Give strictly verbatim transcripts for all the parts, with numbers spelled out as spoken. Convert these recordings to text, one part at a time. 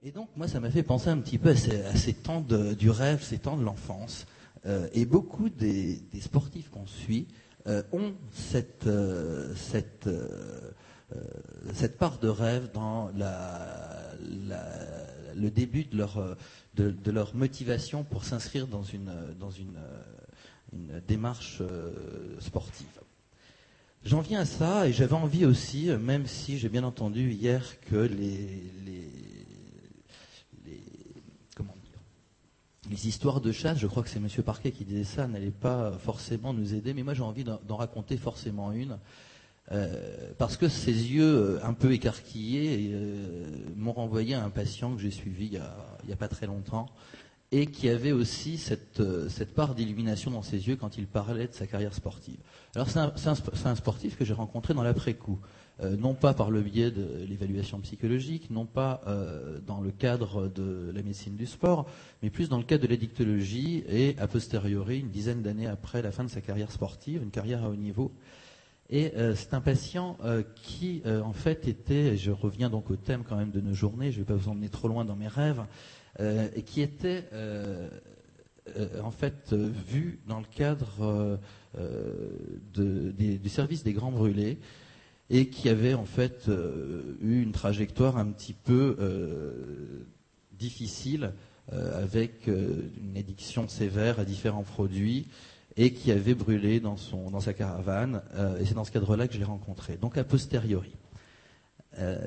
Et donc, moi, ça m'a fait penser un petit peu à ces, à ces temps de, du rêve, ces temps de l'enfance. Euh, et beaucoup des, des sportifs qu'on suit euh, ont cette, euh, cette, euh, euh, cette part de rêve dans la, la, le début de leur, de, de leur motivation pour s'inscrire dans une, dans une, une démarche euh, sportive. J'en viens à ça et j'avais envie aussi, même si j'ai bien entendu hier que les, les, les, comment dire, les histoires de chasse, je crois que c'est M. Parquet qui disait ça, n'allaient pas forcément nous aider, mais moi j'ai envie d'en, d'en raconter forcément une, euh, parce que ces yeux un peu écarquillés euh, m'ont renvoyé à un patient que j'ai suivi il y a, il y a pas très longtemps, et qui avait aussi cette, cette part d'illumination dans ses yeux quand il parlait de sa carrière sportive. Alors c'est un, c'est un, c'est un sportif que j'ai rencontré dans l'après-coup, euh, non pas par le biais de l'évaluation psychologique, non pas euh, dans le cadre de la médecine du sport, mais plus dans le cadre de l'addictologie et a posteriori, une dizaine d'années après la fin de sa carrière sportive, une carrière à haut niveau. Et euh, c'est un patient euh, qui euh, en fait était, et je reviens donc au thème quand même de nos journées, je ne vais pas vous emmener trop loin dans mes rêves, Euh, et qui était euh, euh, en fait euh, vu dans le cadre euh, euh, de, des, du service des Grands Brûlés et qui avait en fait euh, eu une trajectoire un petit peu euh, difficile euh, avec euh, une addiction sévère à différents produits et qui avait brûlé dans, son, dans sa caravane euh, et c'est dans ce cadre-là que je l'ai rencontré. Donc a posteriori. Euh,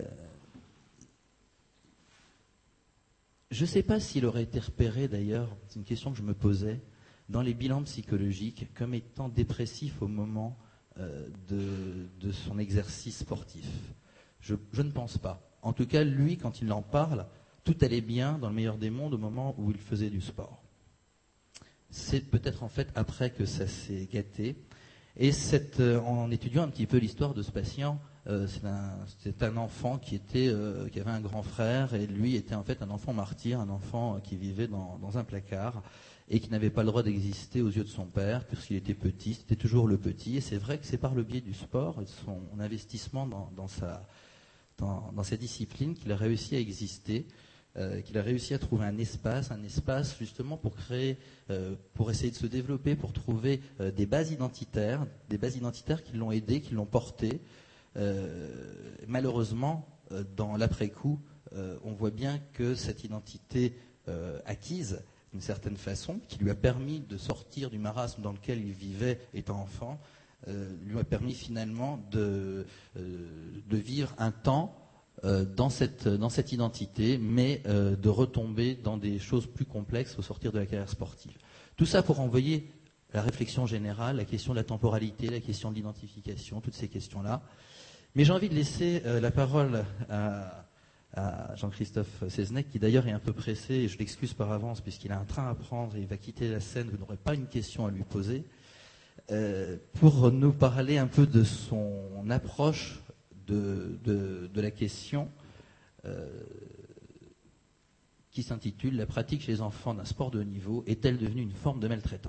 Je ne sais pas s'il aurait été repéré d'ailleurs, c'est une question que je me posais, dans les bilans psychologiques comme étant dépressif au moment euh, de, de son exercice sportif. Je, je ne pense pas. En tout cas, lui, quand il en parle, tout allait bien dans le meilleur des mondes au moment où il faisait du sport. C'est peut-être en fait après que ça s'est gâté. Et cette, euh, en étudiant un petit peu l'histoire de ce patient, Euh, c'est, un, c'est un enfant qui, était, euh, qui avait un grand frère et lui était en fait un enfant martyr, un enfant euh, qui vivait dans, dans un placard et qui n'avait pas le droit d'exister aux yeux de son père puisqu'il était petit, c'était toujours le petit. Et c'est vrai que c'est par le biais du sport et de son investissement dans, dans, sa, dans, dans sa discipline qu'il a réussi à exister, euh, qu'il a réussi à trouver un espace, un espace justement pour créer, euh, pour essayer de se développer, pour trouver euh, des bases identitaires, des bases identitaires qui l'ont aidé, qui l'ont porté. Euh, malheureusement, euh, dans l'après-coup, euh, on voit bien que cette identité euh, acquise, d'une certaine façon, qui lui a permis de sortir du marasme dans lequel il vivait étant enfant, euh, lui a permis finalement de, euh, de vivre un temps euh, dans, cette, dans cette identité, mais euh, de retomber dans des choses plus complexes au sortir de la carrière sportive. Tout ça pour envoyer la réflexion générale, la question de la temporalité, la question de l'identification, toutes ces questions-là. Mais j'ai envie de laisser euh, la parole à, à Jean-Christophe Seznec, qui d'ailleurs est un peu pressé, et je l'excuse par avance, puisqu'il a un train à prendre et il va quitter la scène, vous n'aurez pas une question à lui poser, euh, pour nous parler un peu de son approche de, de, de la question euh, qui s'intitule « La pratique chez les enfants d'un sport de haut niveau est-elle devenue une forme de maltraitance ?»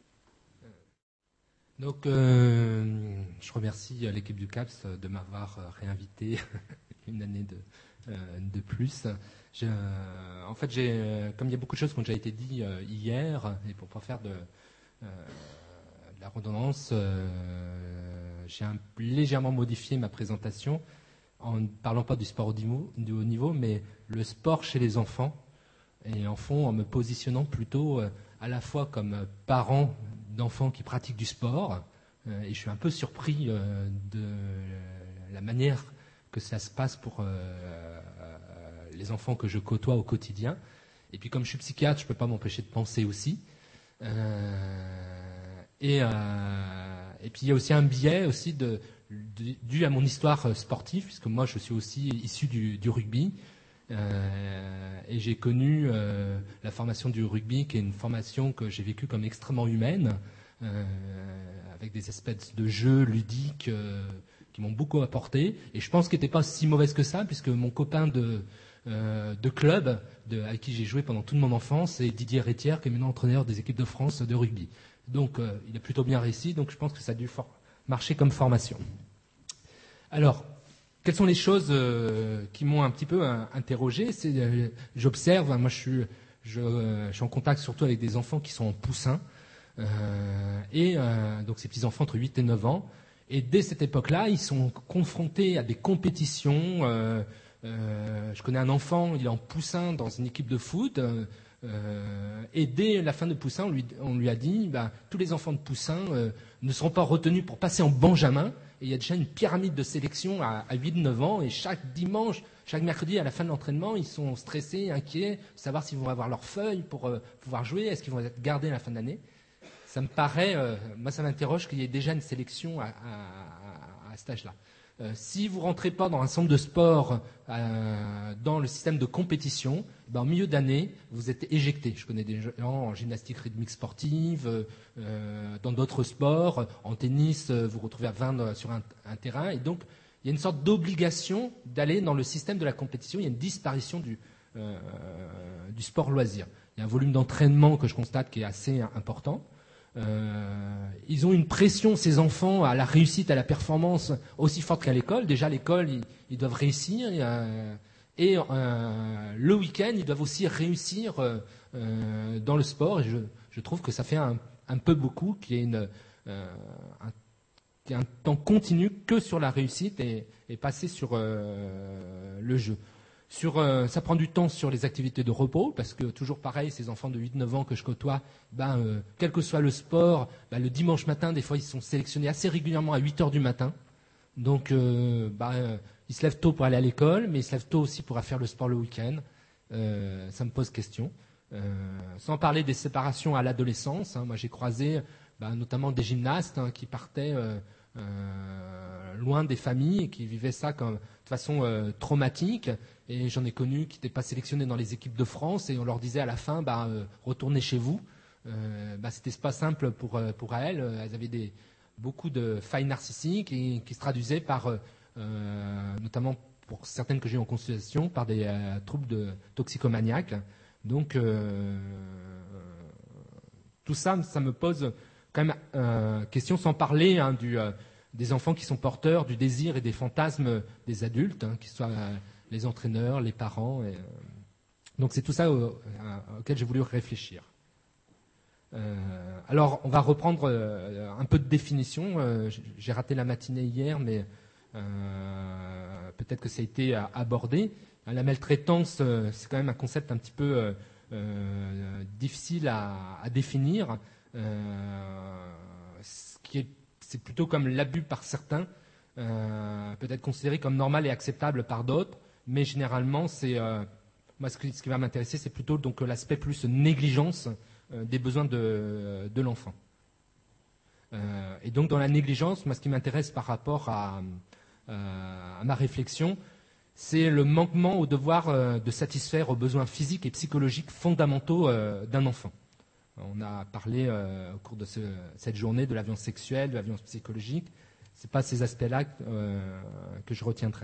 Donc, euh, je remercie l'équipe du CAPS de m'avoir réinvité une année de, euh, de plus. Je, en fait, j'ai, comme il y a beaucoup de choses qui ont déjà été dites euh, hier, et pour ne pas faire de, euh, de la redondance, euh, j'ai un, légèrement modifié ma présentation en ne parlant pas du sport au niveau, du haut niveau, mais le sport chez les enfants, et en fond en me positionnant plutôt euh, à la fois comme parent d'enfants qui pratiquent du sport, euh, et je suis un peu surpris euh, de la manière que ça se passe pour euh, euh, les enfants que je côtoie au quotidien. Et puis comme je suis psychiatre, je ne peux pas m'empêcher de penser aussi. Euh, et, euh, et puis il y a aussi un biais aussi de, de, dû à mon histoire sportive, puisque moi je suis aussi issu du, du rugby. Euh, et j'ai connu euh, la formation du rugby, qui est une formation que j'ai vécue comme extrêmement humaine, euh, avec des espèces de jeux ludiques euh, qui m'ont beaucoup apporté. Et je pense qu'elle n'était pas si mauvaise que ça, puisque mon copain de, euh, de club, de, avec qui j'ai joué pendant toute mon enfance, c'est Didier Rétière, qui est maintenant entraîneur des équipes de France de rugby. Donc euh, il a plutôt bien réussi, donc je pense que ça a dû for- marcher comme formation. Alors, quelles sont les choses euh, qui m'ont un petit peu euh, interrogé? C'est, euh, j'observe, hein, moi je suis, je, euh, je suis en contact surtout avec des enfants qui sont en poussin, euh, et euh, donc ces petits enfants entre huit et neuf ans. Et dès cette époque-là, ils sont confrontés à des compétitions. Euh, euh, je connais un enfant, il est en poussin dans une équipe de foot. Euh, euh, et dès la fin de poussin, on lui, on lui a dit, bah, tous les enfants de poussin euh, ne seront pas retenus pour passer en benjamin. Et il y a déjà une pyramide de sélection à, à huit neuf ans. Et chaque dimanche, chaque mercredi, à la fin de l'entraînement, ils sont stressés, inquiets, de savoir s'ils vont avoir leurs feuilles pour euh, pouvoir jouer, est-ce qu'ils vont être gardés à la fin de l'année. Ça me paraît, euh, moi ça m'interroge qu'il y ait déjà une sélection à, à, à cet âge-là. Euh, si vous ne rentrez pas dans un centre de sport, euh, dans le système de compétition, ben, en milieu d'année, vous êtes éjecté. Je connais des gens en gymnastique rythmique sportive, euh, dans d'autres sports, en tennis, vous vous retrouvez à vingt sur un, un terrain. Et donc, il y a une sorte d'obligation d'aller dans le système de la compétition. Il y a une disparition du, euh, du sport loisir. Il y a un volume d'entraînement que je constate qui est assez important. Euh, ils ont une pression, ces enfants, à la réussite, à la performance aussi forte qu'à l'école. Déjà, à l'école, ils, ils doivent réussir. Et, euh, et euh, le week-end, ils doivent aussi réussir euh, dans le sport. Et je, je trouve que ça fait un, un peu beaucoup qu'il y ait une, euh, un, qu'il y ait un temps continu que sur la réussite et, et passer sur euh, le jeu. Sur, euh, ça prend du temps sur les activités de repos, parce que toujours pareil, ces enfants de huit neuf ans que je côtoie, ben, euh, quel que soit le sport, ben, le dimanche matin, des fois, ils sont sélectionnés assez régulièrement à huit heures du matin. Donc, euh, ben, euh, ils se lèvent tôt pour aller à l'école, mais ils se lèvent tôt aussi pour faire le sport le week-end. Euh, ça me pose question. Euh, sans parler des séparations à l'adolescence. Hein, moi, j'ai croisé ben, notamment des gymnastes hein, qui partaient euh, euh, loin des familles et qui vivaient ça comme, de façon euh, traumatique. Et j'en ai connu qui n'étaient pas sélectionnés dans les équipes de France et on leur disait à la fin, bah, euh, retournez chez vous. Euh, bah, c'était pas simple pour, pour elles. Elles avaient des, beaucoup de failles narcissiques et qui se traduisaient par, euh, notamment pour certaines que j'ai eu en consultation, par des euh, troubles de toxicomaniaques. Donc, euh, tout ça, ça me pose quand même euh, question, sans parler hein, du, euh, des enfants qui sont porteurs du désir et des fantasmes des adultes, hein, qui soient euh, les entraîneurs, les parents. Et, euh, donc c'est tout ça au, à, auquel j'ai voulu réfléchir. Euh, alors on va reprendre euh, un peu de définition. Euh, j'ai raté la matinée hier, mais euh, peut-être que ça a été abordé. La maltraitance, euh, c'est quand même un concept un petit peu euh, euh, difficile à, à définir. Euh, ce qui est, c'est plutôt comme l'abus par certains, euh, peut-être considéré comme normal et acceptable par d'autres. Mais généralement, c'est, euh, moi, ce qui, ce qui va m'intéresser, c'est plutôt donc, l'aspect plus négligence euh, des besoins de, de l'enfant. Euh, et donc, dans la négligence, moi, ce qui m'intéresse par rapport à, euh, à ma réflexion, c'est le manquement au devoir euh, de satisfaire aux besoins physiques et psychologiques fondamentaux euh, d'un enfant. On a parlé euh, au cours de ce, cette journée de la violence sexuelle, de la violence psychologique. Ce n'est pas ces aspects-là euh, que je retiendrai.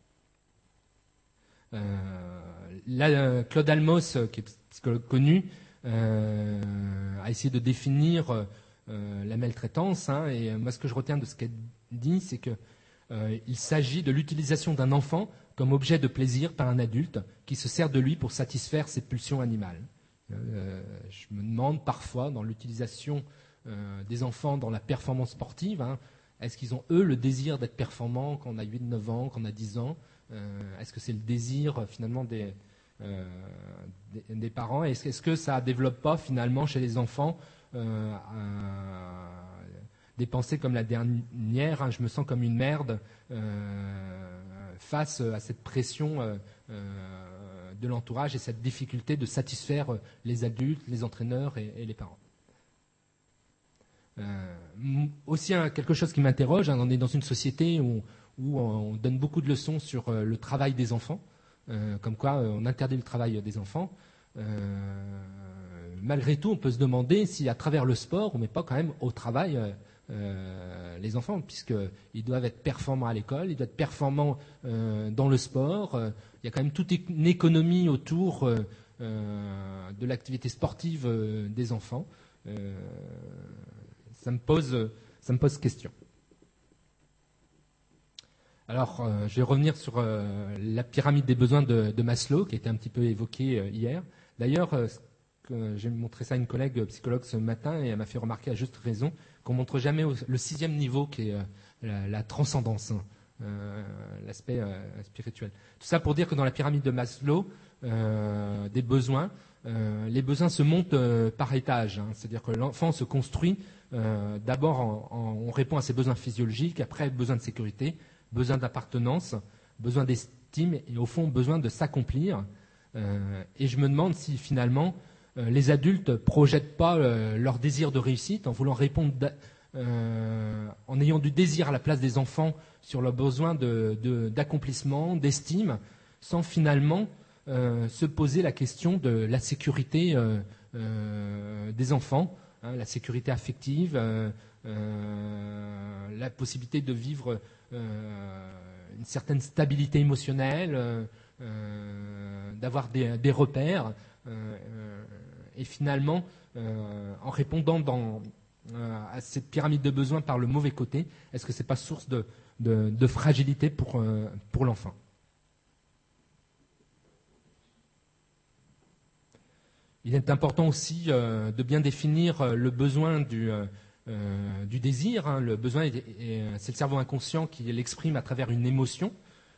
Euh, là, euh, Claude Almos, euh, qui est psychologue connu, euh, a essayé de définir euh, la maltraitance. Hein, et moi, ce que je retiens de ce qu'elle dit, c'est qu'il euh, s'agit de l'utilisation d'un enfant comme objet de plaisir par un adulte qui se sert de lui pour satisfaire ses pulsions animales. Euh, je me demande parfois, dans l'utilisation euh, des enfants dans la performance sportive, hein, est-ce qu'ils ont, eux, le désir d'être performants quand on a huit neuf ans, quand on a dix ans? Euh, est-ce que c'est le désir finalement des, euh, des, des parents? Est-ce, est-ce que ça ne développe pas finalement chez les enfants euh, un, des pensées comme la dernière, hein, je me sens comme une merde euh, face à cette pression euh, euh, de l'entourage et cette difficulté de satisfaire les adultes, les entraîneurs et, et les parents. Euh, aussi hein, quelque chose qui m'interroge, hein, on est dans une société où où on donne beaucoup de leçons sur euh, le travail des enfants, euh, comme quoi euh, on interdit le travail des enfants. Euh, malgré tout, on peut se demander si à travers le sport, on ne met pas quand même au travail euh, euh, les enfants, puisqu'ils doivent être performants à l'école, ils doivent être performants euh, dans le sport. Euh, il y a quand même toute une économie autour euh, euh, de l'activité sportive euh, des enfants. Euh, ça me pose, ça me pose question. Alors, euh, je vais revenir sur euh, la pyramide des besoins de, de Maslow, qui a été un petit peu évoquée euh, hier. D'ailleurs, euh, que j'ai montré ça à une collègue psychologue ce matin, et elle m'a fait remarquer à juste raison qu'on montre jamais au, le sixième niveau, qui est euh, la, la transcendance, hein, euh, l'aspect euh, spirituel. Tout ça pour dire que dans la pyramide de Maslow, euh, des besoins, euh, les besoins se montent euh, par étage. Hein, c'est-à-dire que l'enfant se construit euh, d'abord, en, en, on répond à ses besoins physiologiques, après besoin de sécurité, besoin d'appartenance, besoin d'estime et au fond besoin de s'accomplir. Euh, et je me demande si finalement euh, les adultes projettent pas euh, leur désir de réussite en voulant répondre, euh, en ayant du désir à la place des enfants sur leur besoin de, de, d'accomplissement, d'estime, sans finalement euh, se poser la question de la sécurité euh, euh, des enfants, hein, la sécurité affective, euh, euh, la possibilité de vivre euh, une certaine stabilité émotionnelle, euh, euh, d'avoir des, des repères, euh, euh, et finalement, euh, en répondant dans, euh, à cette pyramide de besoins par le mauvais côté, est-ce que c'est pas source de, de, de fragilité pour, euh, pour l'enfant? Il est important aussi euh, de bien définir euh, le besoin du, euh, euh, du désir. Hein. Le besoin, est, est, c'est le cerveau inconscient qui l'exprime à travers une émotion.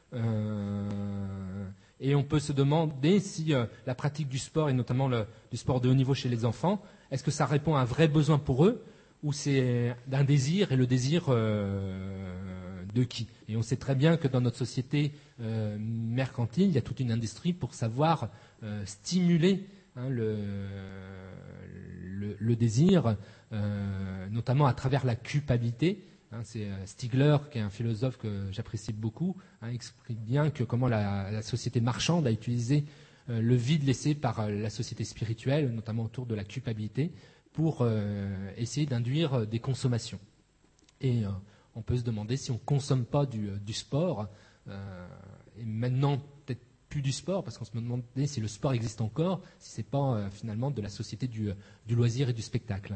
Euh, et on peut se demander si euh, la pratique du sport, et notamment le, du sport de haut niveau chez les enfants, est-ce que ça répond à un vrai besoin pour eux, ou c'est un désir, et le désir euh, de qui? Et on sait très bien que dans notre société euh, mercantile, il y a toute une industrie pour savoir euh, stimuler hein, le, le, le désir, euh, notamment à travers la culpabilité. Hein, c'est Stigler, qui est un philosophe que j'apprécie beaucoup, hein, explique bien que comment la, la société marchande a utilisé euh, le vide laissé par euh, la société spirituelle, notamment autour de la culpabilité, pour euh, essayer d'induire des consommations. Et euh, on peut se demander si on ne consomme pas du, du sport, euh, et maintenant peut-être plus du sport, parce qu'on se demande si le sport existe encore, si ce n'est pas euh, finalement de la société du, du loisir et du spectacle.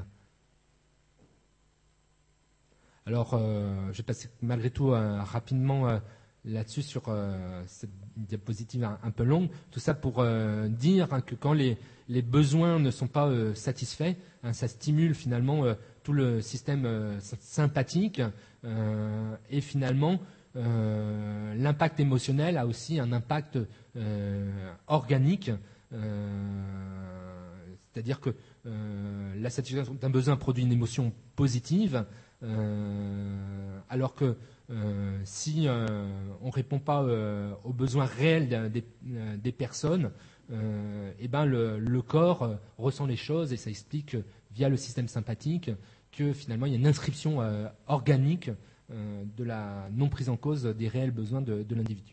Alors, euh, je vais passer malgré tout euh, rapidement euh, là-dessus sur euh, cette diapositive un, un peu longue. Tout ça pour euh, dire hein, que quand les, les besoins ne sont pas euh, satisfaits, hein, ça stimule finalement euh, tout le système euh, sympathique euh, et finalement euh, l'impact émotionnel a aussi un impact euh, organique. Euh, c'est-à-dire que euh, la satisfaction d'un besoin produit une émotion positive. Euh, alors que euh, si euh, on ne répond pas euh, aux besoins réels des, euh, des personnes, euh, et ben le, le corps euh, ressent les choses et ça explique euh, via le système sympathique que finalement il y a une inscription euh, organique euh, de la non prise en cause des réels besoins de, de l'individu.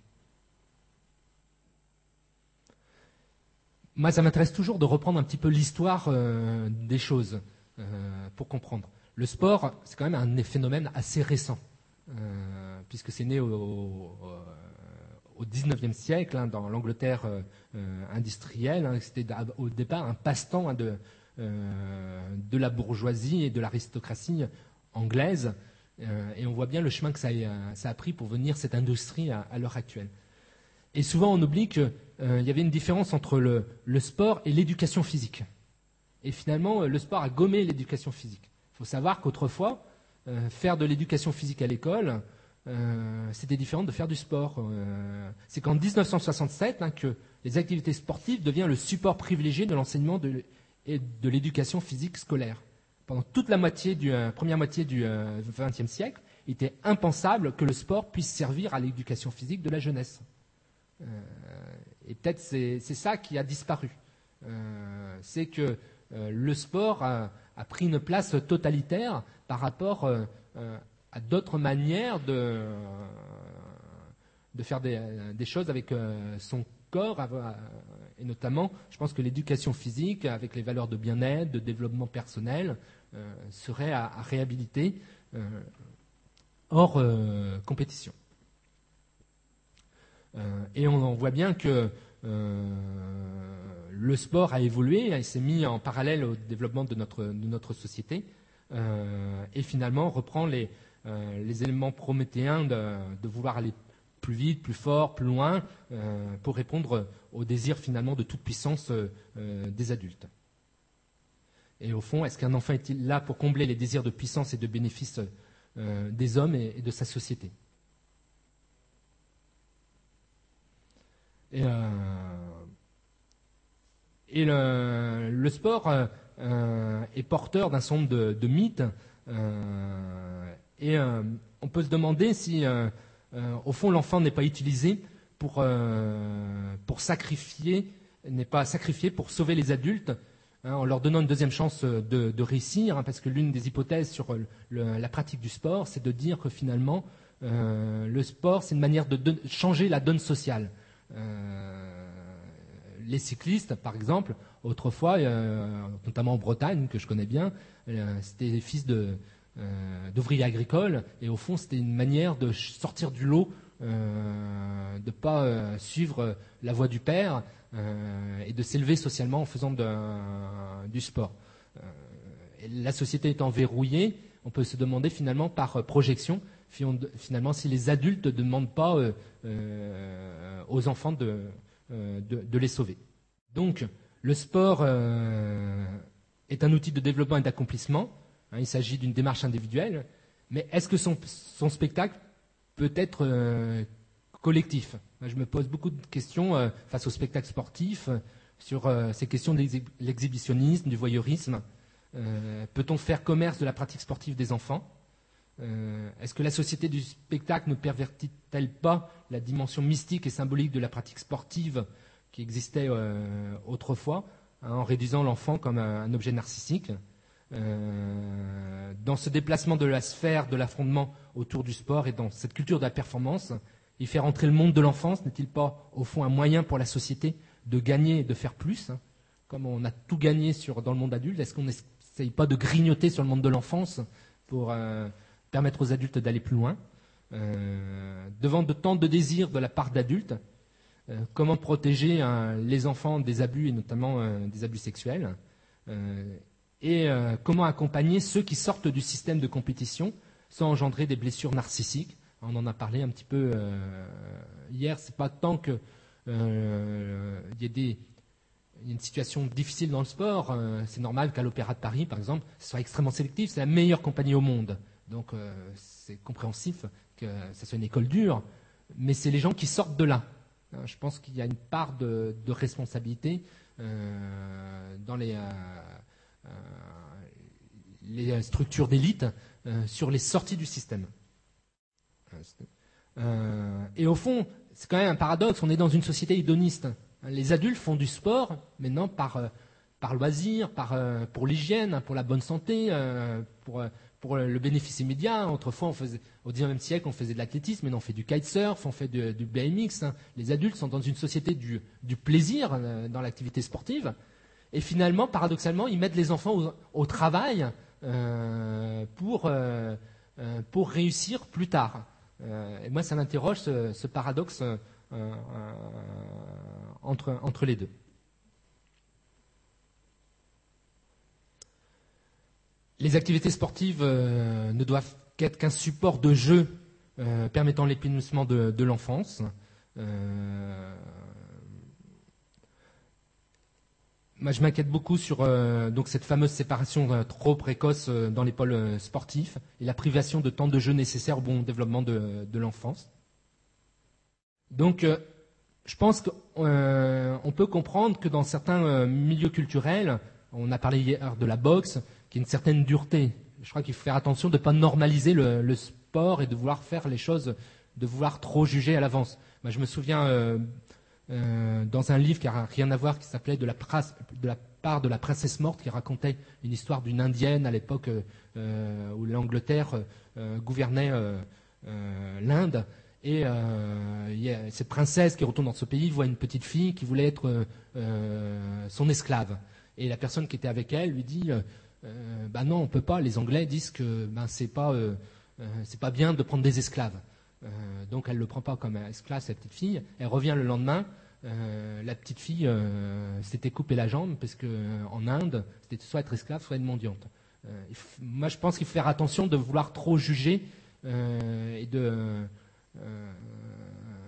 Moi, ça m'intéresse toujours de reprendre un petit peu l'histoire euh, des choses euh, pour comprendre. Le sport, c'est quand même un phénomène assez récent, euh, puisque c'est né au, au, au dix-neuvième siècle, hein, dans l'Angleterre euh, industrielle. Hein, c'était au départ un passe-temps hein, de, euh, de la bourgeoisie et de l'aristocratie anglaise. Euh, et on voit bien le chemin que ça a, ça a pris pour venir cette industrie à, à l'heure actuelle. Et souvent, on oublie qu'il euh, y avait une différence entre le, le sport et l'éducation physique. Et finalement, le sport a gommé l'éducation physique. Il faut savoir qu'autrefois, euh, faire de l'éducation physique à l'école, euh, c'était différent de faire du sport. Euh, c'est qu'en dix-neuf cent soixante-sept hein, que les activités sportives deviennent le support privilégié de l'enseignement de, et de l'éducation physique scolaire. Pendant toute la moitié du, euh, première moitié du vingtième siècle, il était impensable que le sport puisse servir à l'éducation physique de la jeunesse. Euh, et peut-être c'est, c'est ça qui a disparu. Euh, c'est que euh, le sport a, a pris une place totalitaire par rapport euh, euh, à d'autres manières de, euh, de faire des, des choses avec euh, son corps, euh, et notamment, je pense que l'éducation physique, avec les valeurs de bien-être, de développement personnel, euh, serait à, à réhabiliter euh, hors euh, compétition. Euh, et on, on voit bien que euh, le sport a évolué, il s'est mis en parallèle au développement de notre, de notre société euh, et finalement reprend les, euh, les éléments prométhéens de, de vouloir aller plus vite, plus fort, plus loin, euh, pour répondre au désir finalement de toute puissance euh, euh, des adultes. Et au fond, est-ce qu'un enfant est-il là pour combler les désirs de puissance et de bénéfice euh, des hommes et, et de sa société? Et, euh, et le, le sport euh, euh, est porteur d'un certain nombre de, de mythes. Euh, et euh, on peut se demander si, euh, euh, au fond, l'enfant n'est pas utilisé pour, euh, pour sacrifier, n'est pas sacrifié pour sauver les adultes, hein, en leur donnant une deuxième chance de, de réussir, hein, parce que l'une des hypothèses sur le, le, la pratique du sport, c'est de dire que finalement, euh, le sport, c'est une manière de, de changer la donne sociale. Euh, les cyclistes, par exemple, autrefois, euh, notamment en Bretagne, que je connais bien, euh, c'était des fils de, euh, d'ouvriers agricoles, et au fond, c'était une manière de sortir du lot, euh, de ne pas euh, suivre la voie du père, euh, et de s'élever socialement en faisant de, euh, du sport. Euh, et la société étant verrouillée, on peut se demander finalement par projection, finalement, si les adultes ne demandent pas euh, euh, aux enfants de, euh, de, de les sauver. Donc, le sport euh, est un outil de développement et d'accomplissement. Hein, il s'agit d'une démarche individuelle. Mais est-ce que son, son spectacle peut être euh, collectif? Je me pose beaucoup de questions euh, face au spectacle sportif, euh, sur euh, ces questions de l'exhibitionnisme, du voyeurisme. Euh, peut-on faire commerce de la pratique sportive des enfants? Euh, est-ce que la société du spectacle ne pervertit-elle pas la dimension mystique et symbolique de la pratique sportive qui existait euh, autrefois, hein, en réduisant l'enfant comme un, un objet narcissique? euh, Dans ce déplacement de la sphère de l'affrontement autour du sport et dans cette culture de la performance, y faire entrer le monde de l'enfance n'est-il pas au fond un moyen pour la société de gagner et de faire plus, hein? Comme on a tout gagné sur, dans le monde adulte, est-ce qu'on n'essaye pas de grignoter sur le monde de l'enfance pour euh, permettre aux adultes d'aller plus loin? euh, Devant de tant de désirs de la part d'adultes, euh, comment protéger hein, les enfants des abus, et notamment euh, des abus sexuels, euh, et euh, comment accompagner ceux qui sortent du système de compétition sans engendrer des blessures narcissiques? On en a parlé un petit peu euh, hier. C'est pas tant que euh, il y a des il y a une situation difficile dans le sport. Euh, c'est normal qu'à l'Opéra de Paris, par exemple, ce soit extrêmement sélectif. C'est la meilleure compagnie au monde. Donc, euh, c'est compréhensif que ça soit une école dure. Mais c'est les gens qui sortent de là. Hein, je pense qu'il y a une part de, de responsabilité euh, dans les, euh, euh, les structures d'élite euh, sur les sorties du système. Euh, et au fond, c'est quand même un paradoxe. On est dans une société hédoniste. Les adultes font du sport maintenant par, euh, par loisir, par, euh, pour l'hygiène, pour la bonne santé, euh, pour, pour le bénéfice immédiat. Autrefois, on faisait, au dix-neuvième siècle, on faisait de l'athlétisme, maintenant on fait du kitesurf, on fait de, du B M X. Hein. Les adultes sont dans une société du, du plaisir euh, dans l'activité sportive. Et finalement, paradoxalement, ils mettent les enfants au, au travail euh, pour, euh, euh, pour réussir plus tard. Euh, et moi, ça m'interroge, ce, ce paradoxe euh, euh, entre, entre les deux. Les activités sportives euh, ne doivent qu'être qu'un support de jeu euh, permettant l'épanouissement de, de l'enfance. Euh, moi, je m'inquiète beaucoup sur euh, donc cette fameuse séparation euh, trop précoce euh, dans les pôles euh, sportifs et la privation de temps de jeu nécessaire au bon développement de, de l'enfance. Donc, euh, je pense qu'on euh, peut comprendre que dans certains euh, milieux culturels, on a parlé hier de la boxe, qui a une certaine dureté. Je crois qu'il faut faire attention de ne pas normaliser le, le sport et de vouloir faire les choses, de vouloir trop juger à l'avance. Moi, je me souviens euh, euh, dans un livre qui n'a rien à voir, qui s'appelait de la, de la part de la princesse morte, qui racontait une histoire d'une indienne à l'époque euh, où l'Angleterre euh, gouvernait euh, euh, l'Inde. Et euh, il y a cette princesse qui retourne dans ce pays voit une petite fille qui voulait être euh, son esclave. Et la personne qui était avec elle lui dit euh, bah non, on peut pas. Les Anglais disent que ben c'est pas euh, euh, c'est pas bien de prendre des esclaves. Euh, donc elle le prend pas comme esclave, cette petite fille. Elle revient le lendemain. Euh, la petite fille euh, s'était coupé la jambe parce que en Inde, c'était soit être esclave, soit être mendiante. Euh, moi, je pense qu'il faut faire attention de vouloir trop juger euh, et de Euh,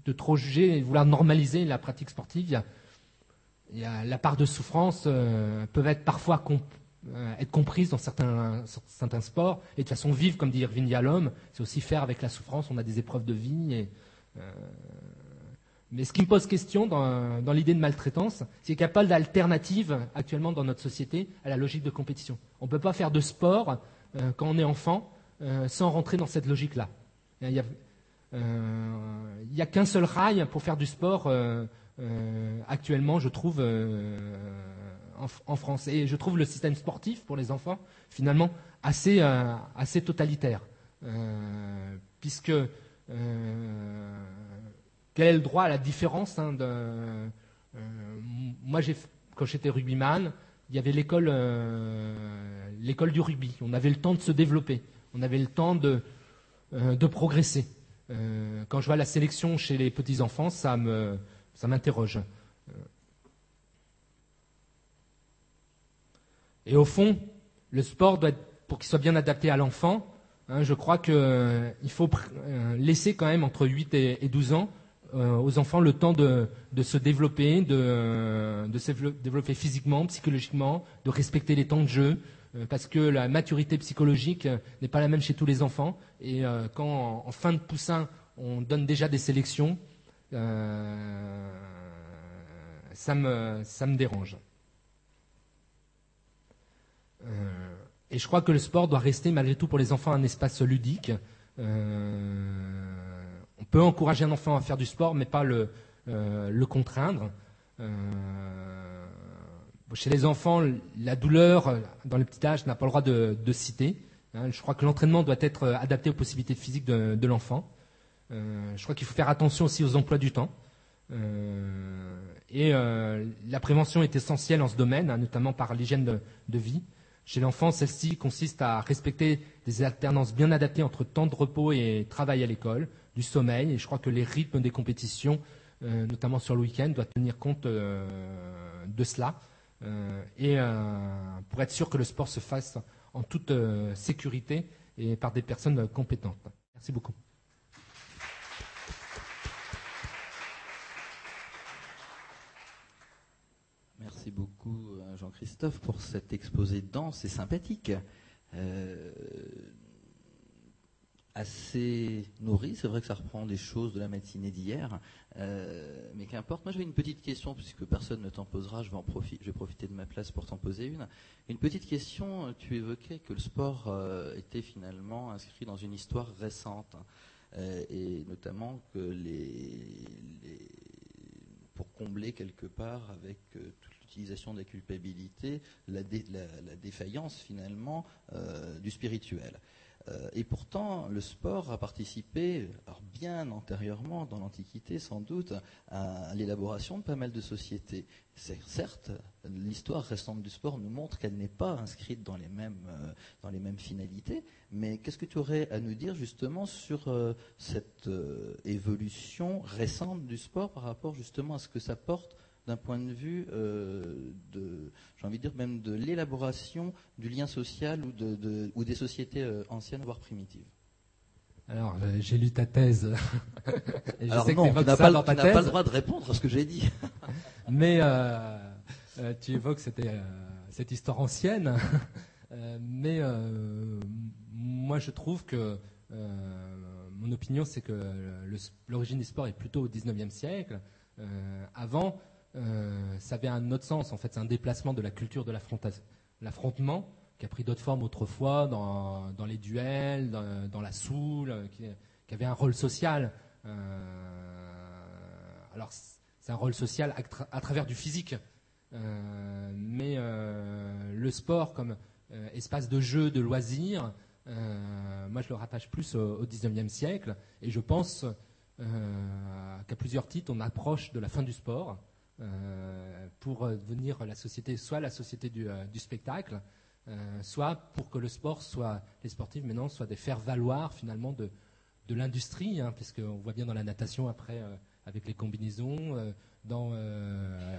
de trop juger et de vouloir normaliser la pratique sportive. Il y a, il y a la part de souffrance euh, peut être parfois comp- euh, être comprise dans certains, certains sports. Et de toute façon, vivre, comme dit Irvine Yalom, c'est aussi faire avec la souffrance. On a des épreuves de vie. Et, euh, mais ce qui me pose question dans, dans l'idée de maltraitance, c'est qu'il n'y a pas d'alternative actuellement dans notre société à la logique de compétition. On ne peut pas faire de sport euh, quand on est enfant euh, sans rentrer dans cette logique-là. Il n'y a, euh, il y a qu'un seul rail pour faire du sport euh, euh, actuellement, je trouve, euh, en, en France. Et je trouve le système sportif pour les enfants, finalement, assez, euh, assez totalitaire. Euh, puisque... Euh, Quel est le droit à la différence hein, de, euh, Moi, j'ai, quand j'étais rugbyman, il y avait l'école, euh, l'école du rugby. On avait le temps de se développer. On avait le temps de, euh, de progresser. Euh, quand je vois la sélection chez les petits-enfants, ça, me, ça m'interroge. Et au fond, le sport doit être, pour qu'il soit bien adapté à l'enfant, hein, je crois qu'il euh, faut pr- euh, laisser quand même entre huit et, et douze ans Euh, aux enfants le temps de, de se développer, de, de se développer physiquement, psychologiquement, de respecter les temps de jeu, euh, parce que la maturité psychologique euh, n'est pas la même chez tous les enfants. Et euh, quand en, en fin de poussin, on donne déjà des sélections, euh, ça me, ça me dérange. Euh, et je crois que le sport doit rester malgré tout pour les enfants un espace ludique. Euh, On peut encourager un enfant à faire du sport, mais pas le, euh, le contraindre. Euh, chez les enfants, la douleur dans le petit âge n'a pas le droit de, de citer. Hein, je crois que l'entraînement doit être adapté aux possibilités physiques de, de l'enfant. Euh, je crois qu'il faut faire attention aussi aux emplois du temps. Euh, et euh, la prévention est essentielle en ce domaine, hein, notamment par l'hygiène de, de vie. Chez l'enfant, celle-ci consiste à respecter des alternances bien adaptées entre temps de repos et travail à l'école, du sommeil. Et je crois que les rythmes des compétitions, euh, notamment sur le week-end, doivent tenir compte euh, de cela. Euh, et euh, pour être sûr que le sport se fasse en toute euh, sécurité et par des personnes compétentes. Merci beaucoup. Merci beaucoup Jean-Christophe pour cet exposé dense et sympathique. Euh, assez nourri, c'est vrai que ça reprend des choses de la matinée d'hier, euh, mais qu'importe. Moi j'avais une petite question, puisque personne ne t'en posera, je vais, en profi- je vais profiter de ma place pour t'en poser une. Une petite question, tu évoquais que le sport euh, était finalement inscrit dans une histoire récente, euh, et notamment que les, les, pour combler quelque part avec euh, toute l'utilisation de la culpabilité, la, dé, la, la défaillance finalement euh, du spirituel. Euh, et pourtant, le sport a participé, alors bien antérieurement, dans l'Antiquité sans doute, à, à l'élaboration de pas mal de sociétés. C'est, certes, l'histoire récente du sport nous montre qu'elle n'est pas inscrite dans les mêmes, euh, dans les mêmes finalités, mais qu'est-ce que tu aurais à nous dire justement sur euh, cette euh, évolution récente du sport par rapport justement à ce que ça porte d'un point de vue euh, de, j'ai envie de dire même de l'élaboration du lien social ou, de, de, ou des sociétés euh, anciennes, voire primitives. Alors, euh, j'ai lu ta thèse. Et je Alors sais non, que tu n'as, ça pas, dans tu ta n'as thèse, pas le droit de répondre à ce que j'ai dit. mais euh, euh, tu évoques cette, euh, cette histoire ancienne. euh, mais euh, moi, je trouve que euh, mon opinion, c'est que le, l'origine du sport est plutôt au dix-neuvième siècle. Euh, avant, euh, ça avait un autre sens. En fait, c'est un déplacement de la culture de l'affrontement qui a pris d'autres formes autrefois dans, dans les duels, dans, dans la soule, qui, qui avait un rôle social. Euh, alors, c'est un rôle social à, tra- à travers du physique. Euh, mais euh, le sport comme euh, espace de jeu, de loisirs, euh, moi je le rattache plus au, au dix-neuvième siècle. Et je pense euh, qu'à plusieurs titres, on approche de la fin du sport euh, pour devenir la société, soit la société du, euh, du spectacle, euh, soit pour que le sport soit, les sportifs maintenant soient des faire-valoir finalement de, de l'industrie, hein, puisqu'on voit bien dans la natation après euh, avec les combinaisons, euh, dans euh,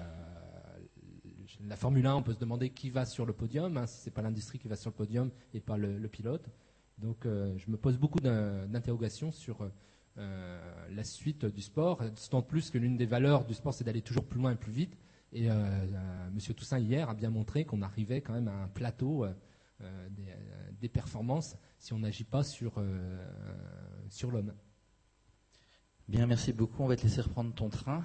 la Formule un, on peut se demander qui va sur le podium, hein, si c'est pas l'industrie qui va sur le podium et pas le, le pilote. Donc euh, je me pose beaucoup d'interrogations sur euh, la suite du sport. D'autant plus que l'une des valeurs du sport, c'est d'aller toujours plus loin et plus vite. Et euh, euh, Monsieur Toussaint hier a bien montré qu'on arrivait quand même à un plateau euh, des, euh, des performances si on n'agit pas sur euh, sur l'homme. Bien, merci beaucoup. On va te laisser reprendre ton train.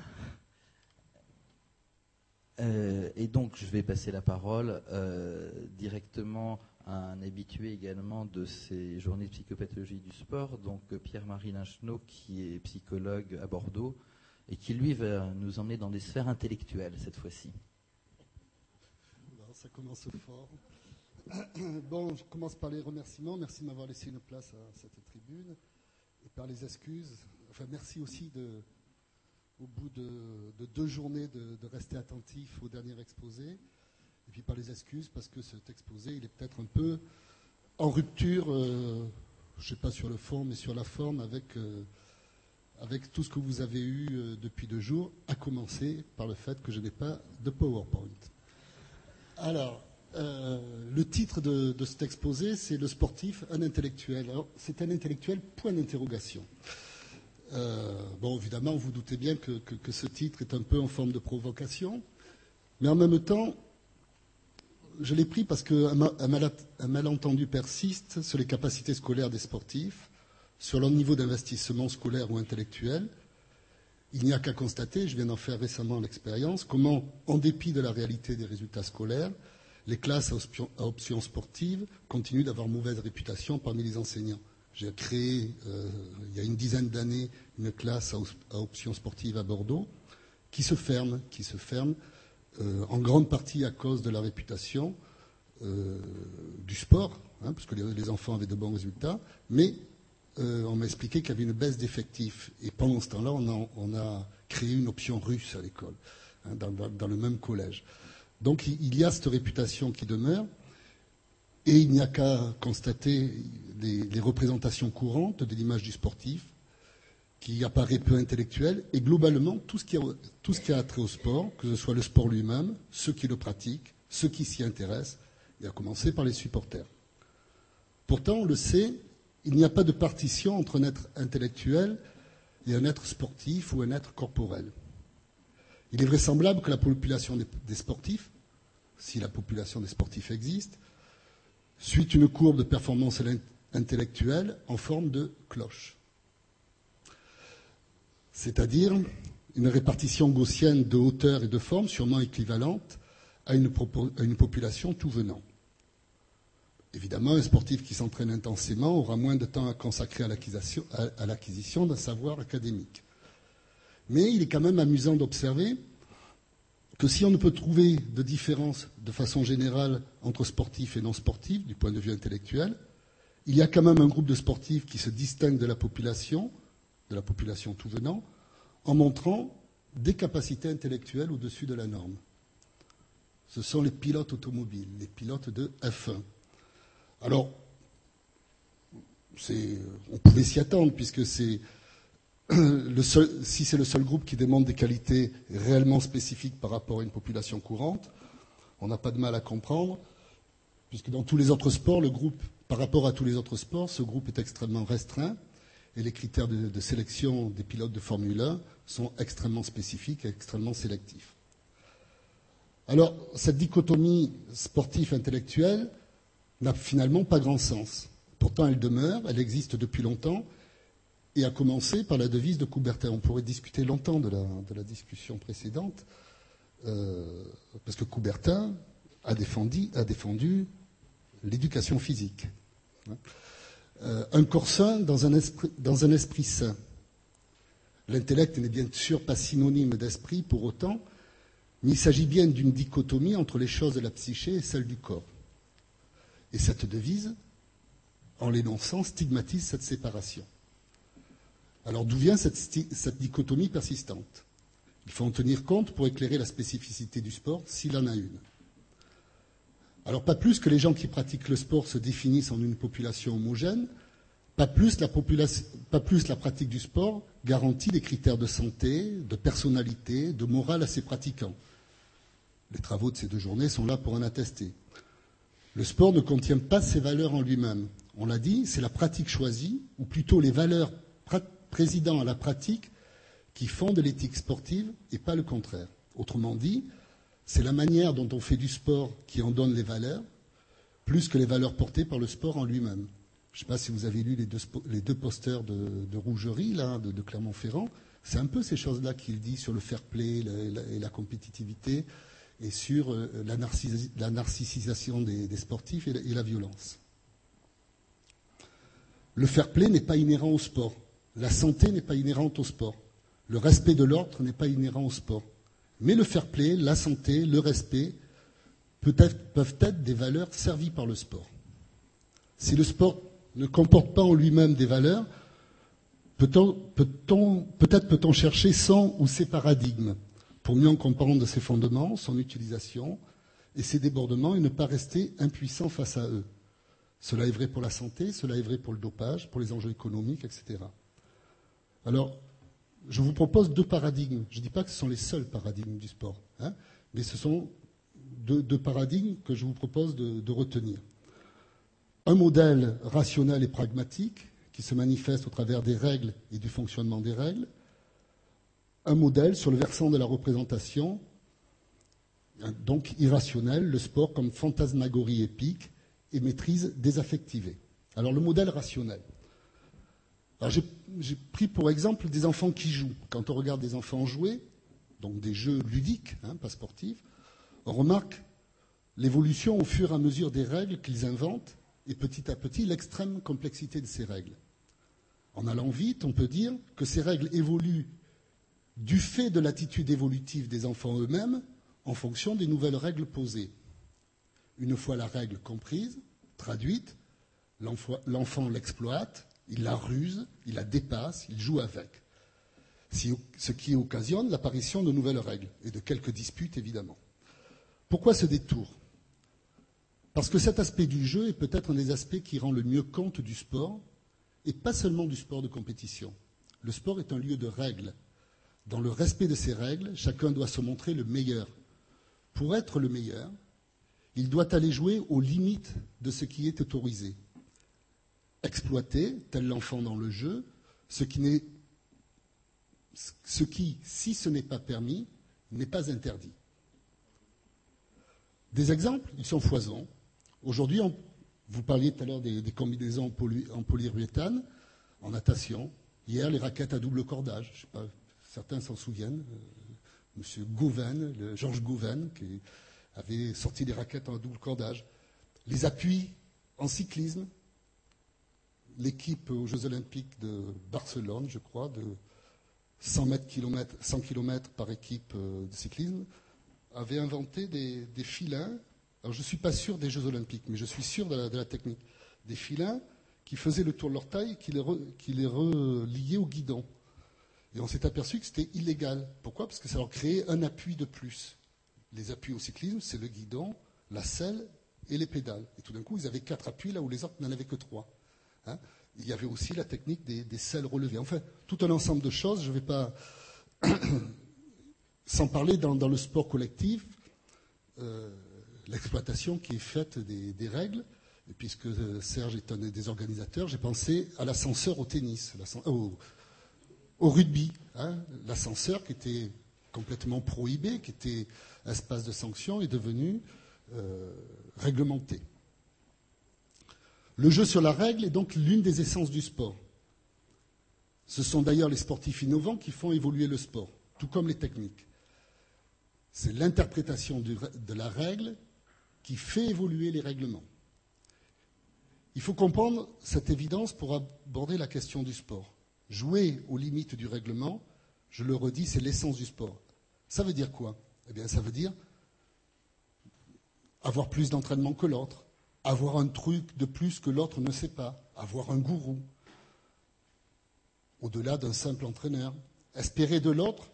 Euh, et donc, je vais passer la parole euh, directement à un habitué également de ces journées de psychopathologie du sport, donc Pierre-Marie Lincheneau, qui est psychologue à Bordeaux et qui, lui, va nous emmener dans des sphères intellectuelles cette fois-ci. Alors, ça commence fort. Bon, je commence par les remerciements. Merci de m'avoir laissé une place à cette tribune. Et par les excuses. Enfin, merci aussi de... au bout de, de deux journées, de, de rester attentif au dernier exposé. Et puis par les excuses, parce que cet exposé, il est peut-être un peu en rupture, euh, je ne sais pas sur le fond, mais sur la forme, avec, euh, avec tout ce que vous avez eu euh, depuis deux jours, à commencer par le fait que je n'ai pas de PowerPoint. Alors, euh, le titre de, de cet exposé, c'est « Le sportif, un intellectuel ». Alors, c'est un intellectuel, point d'interrogation. Euh, bon, évidemment, vous doutez bien que, que, que ce titre est un peu en forme de provocation, mais en même temps, je l'ai pris parce qu'un mal, un malentendu persiste sur les capacités scolaires des sportifs, sur leur niveau d'investissement scolaire ou intellectuel. Il n'y a qu'à constater, je viens d'en faire récemment l'expérience, comment, en dépit de la réalité des résultats scolaires, les classes à option, à option sportive continuent d'avoir mauvaise réputation parmi les enseignants. J'ai créé, euh, il y a une dizaine d'années, une classe à, à option sportive à Bordeaux qui se ferme, qui se ferme euh, en grande partie à cause de la réputation euh, du sport, hein, parce que les, les enfants avaient de bons résultats, mais euh, on m'a expliqué qu'il y avait une baisse d'effectifs. Et pendant ce temps-là, on a, on a créé une option russe à l'école, hein, dans, dans, dans le même collège. Donc il y a cette réputation qui demeure. Et il n'y a qu'à constater les, les représentations courantes de l'image du sportif, qui apparaît peu intellectuelle, et globalement, tout ce qui a, tout ce qui a trait au sport, que ce soit le sport lui-même, ceux qui le pratiquent, ceux qui s'y intéressent, et à commencer par les supporters. Pourtant, on le sait, il n'y a pas de partition entre un être intellectuel et un être sportif ou un être corporel. Il est vraisemblable que la population des, des sportifs, si la population des sportifs existe, suit une courbe de performance intellectuelle en forme de cloche. C'est-à-dire une répartition gaussienne de hauteur et de forme sûrement équivalente à une, à une population tout venant. Évidemment, un sportif qui s'entraîne intensément aura moins de temps à consacrer à l'acquisition, à, à l'acquisition d'un savoir académique. Mais il est quand même amusant d'observer que si on ne peut trouver de différence de façon générale entre sportifs et non sportifs, du point de vue intellectuel, il y a quand même un groupe de sportifs qui se distingue de la population, de la population tout venant, en montrant des capacités intellectuelles au-dessus de la norme. Ce sont les pilotes automobiles, les pilotes de F un. Alors, c'est, on pouvait s'y attendre, puisque c'est Le seul, si c'est le seul groupe qui demande des qualités réellement spécifiques par rapport à une population courante, on n'a pas de mal à comprendre, puisque dans tous les autres sports, le groupe, par rapport à tous les autres sports, ce groupe est extrêmement restreint et les critères de, de sélection des pilotes de Formule un sont extrêmement spécifiques et extrêmement sélectifs. Alors, cette dichotomie sportif-intellectuelle n'a finalement pas grand sens. Pourtant, elle demeure, elle existe depuis longtemps, et à commencer par la devise de Coubertin. On pourrait discuter longtemps de la, de la discussion précédente, euh, parce que Coubertin a défendu, a défendu l'éducation physique. Euh, un corps sain dans un esprit, dans un esprit sain. L'intellect n'est bien sûr pas synonyme d'esprit pour autant, mais il s'agit bien d'une dichotomie entre les choses de la psyché et celles du corps. Et cette devise, en l'énonçant, stigmatise cette séparation. Alors d'où vient cette, cette dichotomie persistante? Il faut en tenir compte pour éclairer la spécificité du sport, s'il en a une. Alors pas plus que les gens qui pratiquent le sport se définissent en une population homogène, pas plus la, population, pas plus la pratique du sport garantit des critères de santé, de personnalité, de morale à ses pratiquants. Les travaux de ces deux journées sont là pour en attester. Le sport ne contient pas ces valeurs en lui-même. On l'a dit, c'est la pratique choisie, ou plutôt les valeurs pratiques présidant à la pratique qui fonde l'éthique sportive et pas le contraire. Autrement dit, c'est la manière dont on fait du sport qui en donne les valeurs, plus que les valeurs portées par le sport en lui-même. Je ne sais pas si vous avez lu les deux, les deux posters de, de Rougerie, là, de, de Clermont-Ferrand. C'est un peu ces choses-là qu'il dit sur le fair play la, la, et la compétitivité et sur euh, la, narcissi- la narcissisation des, des sportifs et la, et la violence. Le fair play n'est pas inhérent au sport. La santé n'est pas inhérente au sport. Le respect de l'ordre n'est pas inhérent au sport. Mais le fair play, la santé, le respect peut être, peuvent être des valeurs servies par le sport. Si le sport ne comporte pas en lui-même des valeurs, peut-on, peut-on, peut-être peut-on chercher son ou ses paradigmes pour mieux en comprendre ses fondements, son utilisation et ses débordements et ne pas rester impuissant face à eux. Cela est vrai pour la santé, cela est vrai pour le dopage, pour les enjeux économiques, et cetera. Alors, je vous propose deux paradigmes. Je ne dis pas que ce sont les seuls paradigmes du sport, hein, mais ce sont deux, deux paradigmes que je vous propose de, de retenir. Un modèle rationnel et pragmatique qui se manifeste au travers des règles et du fonctionnement des règles. Un modèle sur le versant de la représentation, donc irrationnel, le sport comme fantasmagorie épique et maîtrise désaffectivée. Alors le modèle rationnel. Alors j'ai, j'ai pris pour exemple des enfants qui jouent. Quand on regarde des enfants jouer, donc des jeux ludiques, hein, pas sportifs, on remarque l'évolution au fur et à mesure des règles qu'ils inventent et petit à petit l'extrême complexité de ces règles. En allant vite, on peut dire que ces règles évoluent du fait de l'attitude évolutive des enfants eux-mêmes en fonction des nouvelles règles posées. Une fois la règle comprise, traduite, l'enfant l'exploite, il la ruse, il la dépasse, il joue avec. Ce qui occasionne l'apparition de nouvelles règles et de quelques disputes évidemment. Pourquoi ce détour ? Parce que cet aspect du jeu est peut-être un des aspects qui rend le mieux compte du sport, et pas seulement du sport de compétition. Le sport est un lieu de règles. Dans le respect de ces règles, chacun doit se montrer le meilleur. Pour être le meilleur, il doit aller jouer aux limites de ce qui est autorisé. Exploiter, tel l'enfant dans le jeu, ce qui, n'est, ce qui, si ce n'est pas permis, n'est pas interdit. Des exemples, ils sont foisons. Aujourd'hui, on, vous parliez tout à l'heure des, des combinaisons en, poly, en polyuréthane, en natation. Hier, les raquettes à double cordage. Je sais pas, certains s'en souviennent. Euh, Monsieur Gouven, le Georges Gouven, qui avait sorti des raquettes en double cordage. Les appuis en cyclisme. L'équipe aux Jeux Olympiques de Barcelone, je crois, de cent kilomètres par équipe de cyclisme, avait inventé des, des filins. Alors je ne suis pas sûr des Jeux Olympiques, mais je suis sûr de la, de la technique. Des filins qui faisaient le tour de leur taille, qui les, re, qui les reliaient au guidon. Et on s'est aperçu que c'était illégal. Pourquoi ? Parce que ça leur créait un appui de plus. Les appuis au cyclisme, c'est le guidon, la selle et les pédales. Et tout d'un coup, ils avaient quatre appuis là où les autres n'en avaient que trois. Hein ? Il y avait aussi la technique des, des selles relevées. Enfin, tout un ensemble de choses. Je ne vais pas... Sans parler dans, dans le sport collectif, euh, l'exploitation qui est faite des, des règles. Et puisque Serge est un des organisateurs, j'ai pensé à l'ascenseur au tennis, au, au rugby. Hein, l'ascenseur qui était complètement prohibé, qui était espace de sanction, est devenu euh, réglementé. Le jeu sur la règle est donc l'une des essences du sport. Ce sont d'ailleurs les sportifs innovants qui font évoluer le sport, tout comme les techniques. C'est l'interprétation du, de la règle qui fait évoluer les règlements. Il faut comprendre cette évidence pour aborder la question du sport. Jouer aux limites du règlement, je le redis, c'est l'essence du sport. Ça veut dire quoi ? Eh bien, ça veut dire avoir plus d'entraînement que l'autre, avoir un truc de plus que l'autre ne sait pas, avoir un gourou, au-delà d'un simple entraîneur, espérer de l'autre,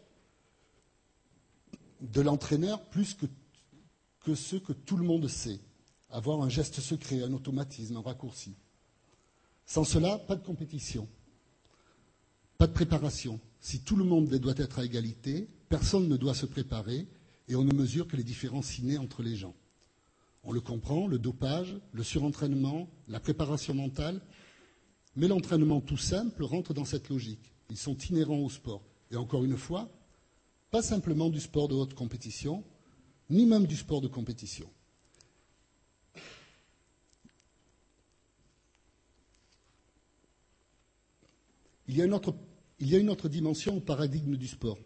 de l'entraîneur, plus que, que ce que tout le monde sait, avoir un geste secret, un automatisme, un raccourci. Sans cela, pas de compétition, pas de préparation. Si tout le monde doit être à égalité, personne ne doit se préparer et on ne mesure que les différences innées entre les gens. On le comprend, le dopage, le surentraînement, la préparation mentale, mais l'entraînement tout simple rentre dans cette logique. Ils sont inhérents au sport. Et encore une fois, pas simplement du sport de haute compétition, ni même du sport de compétition. Il y a une autre, il y a une autre dimension au paradigme du sport.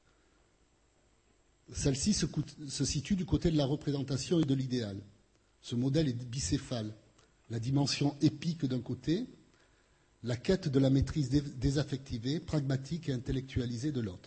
Celle-ci se, se situe du côté de la représentation et de l'idéal. Ce modèle est bicéphale. La dimension épique d'un côté, la quête de la maîtrise désaffectivée, pragmatique et intellectualisée de l'autre.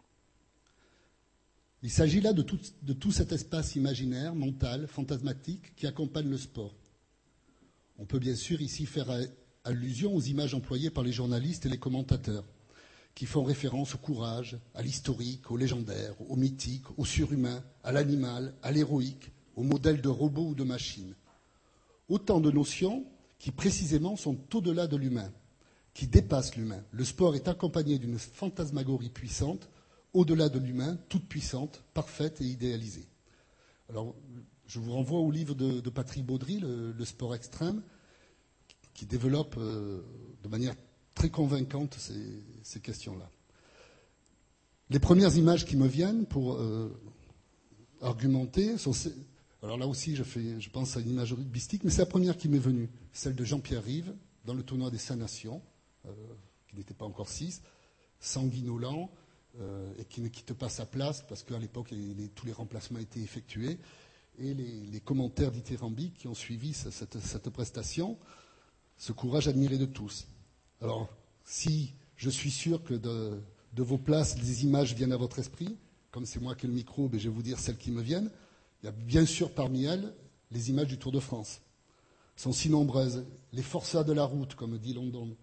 Il s'agit là de tout, de tout cet espace imaginaire, mental, fantasmatique qui accompagne le sport. On peut bien sûr ici faire allusion aux images employées par les journalistes et les commentateurs, qui font référence au courage, à l'historique, au légendaire, au mythique, au surhumain, à l'animal, à l'héroïque, au modèle de robot ou de machine. Autant de notions qui précisément sont au-delà de l'humain, qui dépassent l'humain. Le sport est accompagné d'une fantasmagorie puissante, au-delà de l'humain, toute puissante, parfaite et idéalisée. Alors, je vous renvoie au livre de, de Patrick Baudry, le, le sport extrême, qui développe euh, de manière très convaincante ces, ces questions-là. Les premières images qui me viennent pour euh, argumenter sont... Ces, alors là aussi, je, fais, je pense à une image rugbyistique, mais c'est la première qui m'est venue, celle de Jean-Pierre Rive, dans le tournoi des Cinq Nations, euh, qui n'était pas encore six, sanguinolent, euh, et qui ne quitte pas sa place, parce qu'à l'époque, les, les, tous les remplacements étaient effectués, et les, les commentaires dithyrambiques qui ont suivi cette, cette, cette prestation, ce courage admiré de tous. Alors, si je suis sûr que de, de vos places, les images viennent à votre esprit, comme c'est moi qui ai le micro, ben je vais vous dire celles qui me viennent. Il y a bien sûr parmi elles les images du Tour de France. Elles sont si nombreuses. Les forçats de la route, comme dit London.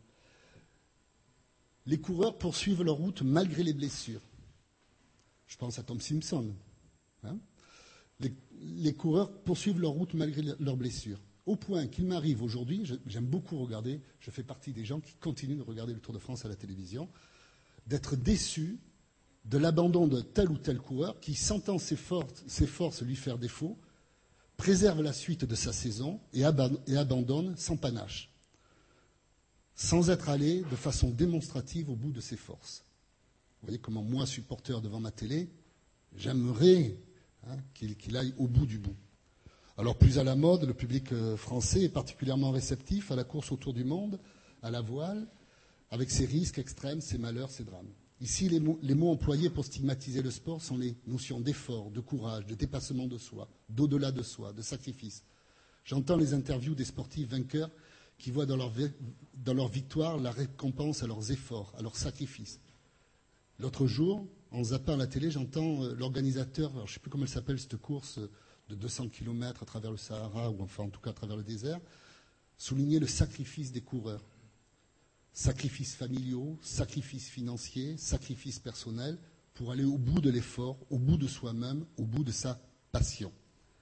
Les coureurs poursuivent leur route malgré les blessures. Je pense à Tom Simpson. Hein, les, les coureurs poursuivent leur route malgré leurs blessures. Au point qu'il m'arrive aujourd'hui, j'aime beaucoup regarder, je fais partie des gens qui continuent de regarder le Tour de France à la télévision, d'être déçu de l'abandon de tel ou tel coureur qui, sentant ses forces, ses forces lui faire défaut, préserve la suite de sa saison et, ab- et abandonne sans panache, sans être allé de façon démonstrative au bout de ses forces. Vous voyez comment moi, supporter devant ma télé, j'aimerais hein, qu'il, qu'il aille au bout du bout. Alors plus à la mode, le public français est particulièrement réceptif à la course autour du monde, à la voile, avec ses risques extrêmes, ses malheurs, ses drames. Ici, les mots, les mots employés pour stigmatiser le sport sont les notions d'effort, de courage, de dépassement de soi, d'au-delà de soi, de sacrifice. J'entends les interviews des sportifs vainqueurs qui voient dans leur, dans leur victoire la récompense à leurs efforts, à leurs sacrifices. L'autre jour, en zappant la télé, j'entends l'organisateur, alors je ne sais plus comment elle s'appelle cette course de deux cents kilomètres à travers le Sahara, ou enfin en tout cas à travers le désert, souligner le sacrifice des coureurs. Sacrifices familiaux, sacrifices financiers, sacrifices personnels, pour aller au bout de l'effort, au bout de soi-même, au bout de sa passion.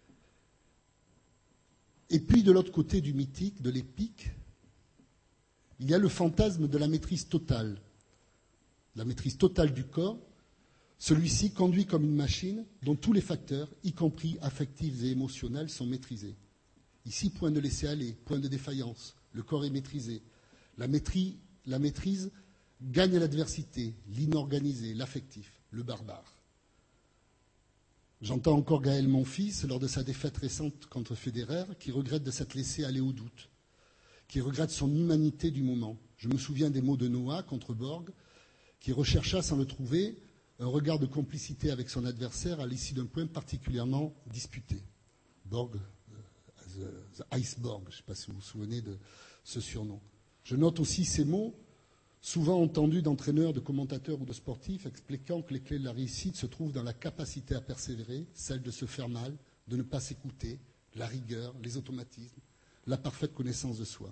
Et puis de l'autre côté du mythique, de l'épique, il y a le fantasme de la maîtrise totale. La maîtrise totale du corps, celui-ci conduit comme une machine dont tous les facteurs, y compris affectifs et émotionnels, sont maîtrisés. Ici, point de laisser-aller, point de défaillance, le corps est maîtrisé. La maîtrise, la maîtrise gagne l'adversité, l'inorganisé, l'affectif, le barbare. J'entends encore Gaël Monfils, lors de sa défaite récente contre Federer, qui regrette de s'être laissé aller au doute, qui regrette son humanité du moment. Je me souviens des mots de Noah contre Borg, qui rechercha, sans le trouver, un regard de complicité avec son adversaire à l'issue d'un point particulièrement disputé. Borg, euh, the Iceborg, je ne sais pas si vous vous souvenez de ce surnom. Je note aussi ces mots, souvent entendus d'entraîneurs, de commentateurs ou de sportifs, expliquant que les clés de la réussite se trouvent dans la capacité à persévérer, celle de se faire mal, de ne pas s'écouter, la rigueur, les automatismes, la parfaite connaissance de soi.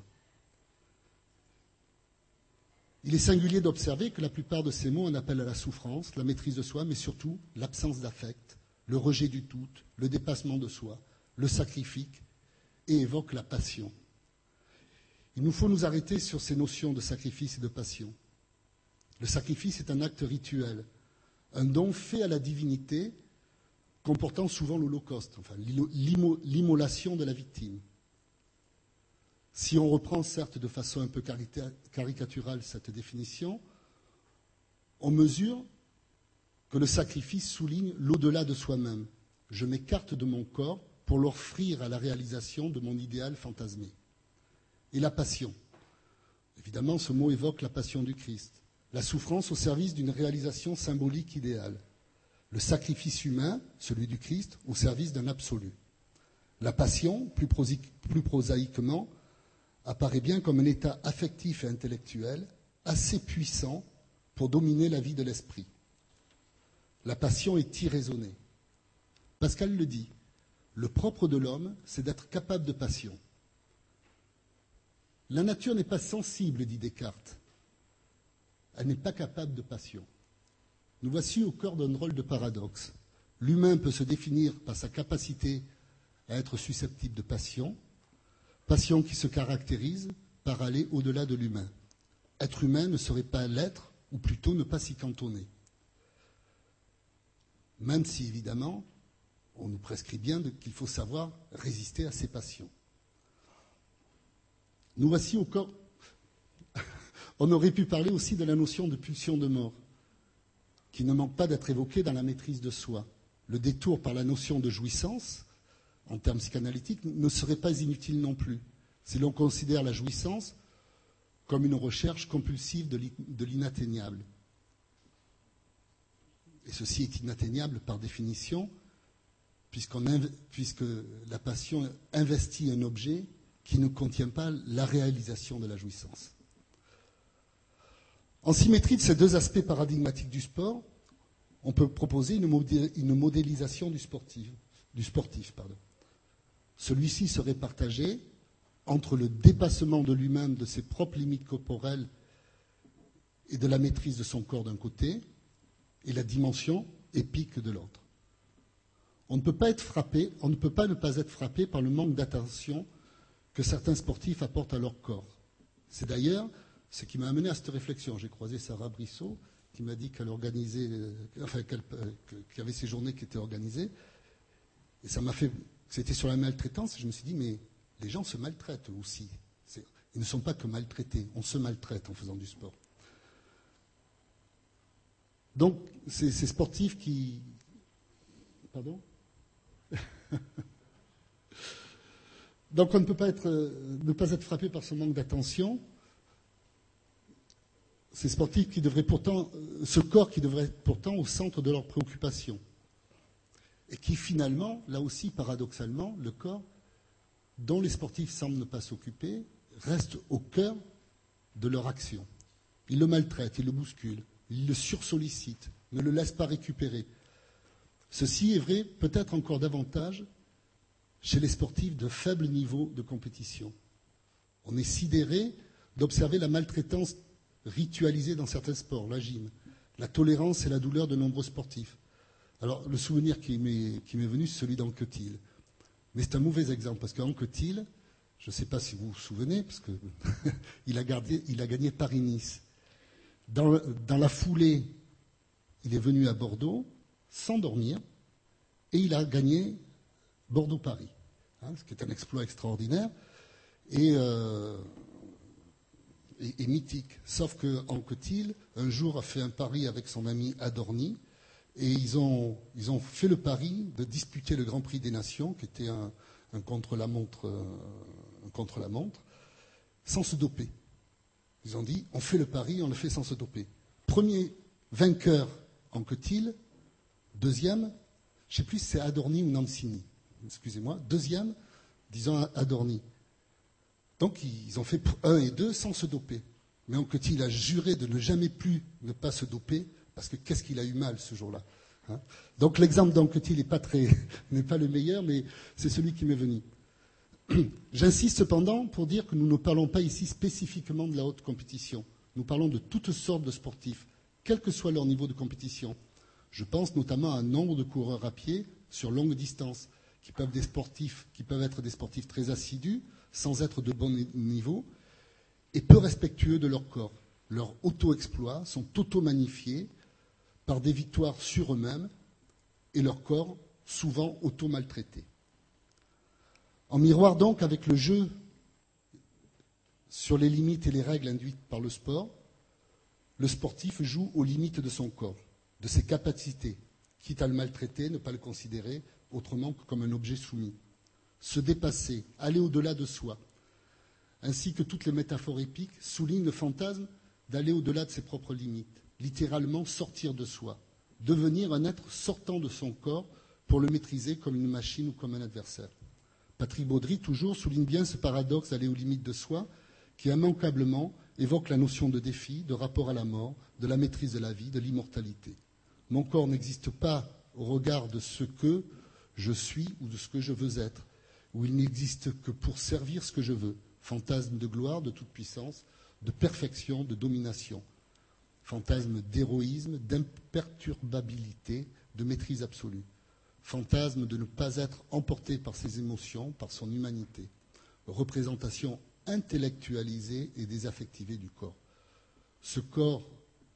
Il est singulier d'observer que la plupart de ces mots en appellent à la souffrance, la maîtrise de soi, mais surtout l'absence d'affect, le rejet du tout, le dépassement de soi, le sacrifice, et évoquent la passion. Il nous faut nous arrêter sur ces notions de sacrifice et de passion. Le sacrifice est un acte rituel, un don fait à la divinité, comportant souvent l'holocauste, enfin l'immo- l'immolation de la victime. Si on reprend, certes, de façon un peu caricaturale cette définition, On mesure que le sacrifice souligne l'au-delà de soi-même. Je m'écarte de mon corps pour l'offrir à la réalisation de mon idéal fantasmé. Et la passion. Évidemment, ce mot évoque la passion du Christ. La souffrance au service d'une réalisation symbolique idéale. Le sacrifice humain, celui du Christ, au service d'un absolu. La passion, plus, prosique, plus prosaïquement, apparaît bien comme un état affectif et intellectuel assez puissant pour dominer la vie de l'esprit. La passion est irraisonnée. Pascal le dit, le propre de l'homme, c'est d'être capable de passion. La nature n'est pas sensible, dit Descartes. Elle n'est pas capable de passion. Nous voici au cœur d'un drôle de paradoxe. L'humain peut se définir par sa capacité à être susceptible de passion, passion qui se caractérise par aller au-delà de l'humain. Être humain ne serait pas l'être, ou plutôt ne pas s'y cantonner. Même si, évidemment, on nous prescrit bien de, qu'il faut savoir résister à ses passions. Nous voici au corps. On aurait pu parler aussi de la notion de pulsion de mort, qui ne manque pas d'être évoquée dans la maîtrise de soi. Le détour par la notion de jouissance, en termes psychanalytiques, ne serait pas inutile non plus, si l'on considère la jouissance comme une recherche compulsive de l'inatteignable. Et ceci est inatteignable par définition, puisqu'on, puisque la passion investit un objet qui ne contient pas la réalisation de la jouissance. En symétrie de ces deux aspects paradigmatiques du sport, on peut proposer une, modé- une modélisation du sportif. Du sportif pardon. Celui-ci serait partagé entre le dépassement de lui-même, de ses propres limites corporelles et de la maîtrise de son corps d'un côté, et la dimension épique de l'autre. On ne peut pas être frappé, on ne peut pas ne pas être frappé par le manque d'attention que certains sportifs apportent à leur corps. C'est d'ailleurs ce qui m'a amené à cette réflexion. J'ai croisé Sarah Brissot, qui m'a dit qu'elle organisait, enfin, qu'elle, qu'il y avait ces journées qui étaient organisées, et ça m'a fait, c'était sur la maltraitance, et je me suis dit, mais les gens se maltraitent aussi. C'est, ils ne sont pas que maltraités, on se maltraite en faisant du sport. Donc, c'est ces sportifs qui... Pardon ? Donc, on ne peut pas être, ne pas être frappé par ce manque d'attention. Ces sportifs qui devraient pourtant... Ce corps qui devrait être pourtant au centre de leurs préoccupations. Et qui, finalement, là aussi, paradoxalement, le corps dont les sportifs semblent ne pas s'occuper reste au cœur de leur action. Ils le maltraitent, ils le bousculent. Il le sursollicite, ne le laisse pas récupérer. Ceci est vrai peut-être encore davantage chez les sportifs de faible niveau de compétition. On est sidéré d'observer la maltraitance ritualisée dans certains sports, la gym, la tolérance et la douleur de nombreux sportifs. Alors, le souvenir qui m'est, qui m'est venu, c'est celui d'Anquetil. Mais c'est un mauvais exemple, parce qu'Anquetil, je ne sais pas si vous vous souvenez, parce qu'il a, gardé, il a gagné Paris-Nice. Dans, dans la foulée, il est venu à Bordeaux sans dormir et il a gagné Bordeaux-Paris, hein, ce qui est un exploit extraordinaire et, euh, et, et mythique. Sauf qu'Anquetil, un jour, a fait un pari avec son ami Adorni et ils ont, ils ont fait le pari de disputer le Grand Prix des Nations, qui était un, un contre-la-montre, un contre-la-montre, sans se doper. Ils ont dit, on fait le pari, on le fait sans se doper. Premier vainqueur, Anquetil. Deuxième, je ne sais plus si c'est Adorni ou Nancini. Excusez-moi. Deuxième, disons Adorni. Donc, ils ont fait un et deux sans se doper. Mais Anquetil a juré de ne jamais plus ne pas se doper, parce que qu'est-ce qu'il a eu mal ce jour-là. Hein. Donc, l'exemple d'Anquetil n'est pas, très, n'est pas le meilleur, mais c'est celui qui m'est venu. J'insiste cependant pour dire que nous ne parlons pas ici spécifiquement de la haute compétition. Nous parlons de toutes sortes de sportifs, quel que soit leur niveau de compétition. Je pense notamment à un nombre de coureurs à pied sur longue distance, qui peuvent, des sportifs, qui peuvent être des sportifs très assidus, sans être de bon niveau, et peu respectueux de leur corps. Leurs auto-exploits sont auto-magnifiés par des victoires sur eux-mêmes et leur corps souvent auto-maltraités. En miroir donc avec le jeu sur les limites et les règles induites par le sport, Le sportif joue aux limites de son corps, de ses capacités, quitte à le maltraiter, ne pas le considérer autrement que comme un objet soumis. Se dépasser, aller au-delà de soi, ainsi que toutes les métaphores épiques, soulignent le fantasme d'aller au-delà de ses propres limites, littéralement sortir de soi, devenir un être sortant de son corps pour le maîtriser comme une machine ou comme un adversaire. Patrick Baudry, toujours, souligne bien ce paradoxe d'aller aux limites de soi qui immanquablement évoque la notion de défi, de rapport à la mort, de la maîtrise de la vie, de l'immortalité. Mon corps n'existe pas au regard de ce que je suis ou de ce que je veux être, où il n'existe que pour servir ce que je veux. Fantasme de gloire, de toute puissance, de perfection, de domination. Fantasme d'héroïsme, d'imperturbabilité, de maîtrise absolue. Fantasme de ne pas être emporté par ses émotions, par son humanité. Représentation intellectualisée et désaffectivée du corps. Ce corps,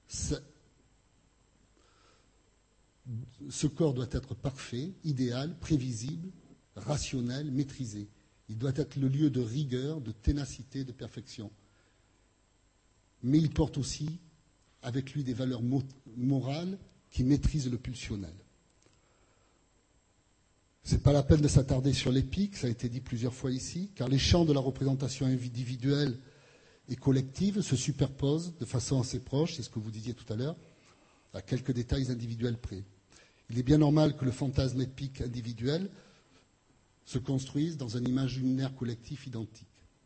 ce corps doit être parfait, idéal, prévisible, rationnel, maîtrisé. Il doit être le lieu de rigueur, de ténacité, de perfection. Mais il porte aussi avec lui des valeurs morales qui maîtrisent le pulsionnel. Ce n'est pas la peine de s'attarder sur l'épique, ça a été dit plusieurs fois ici, car les champs de la représentation individuelle et collective se superposent de façon assez proche, c'est ce que vous disiez tout à l'heure, à quelques détails individuels près. Il est bien normal que le fantasme épique individuel se construise dans un imaginaire collectif identique.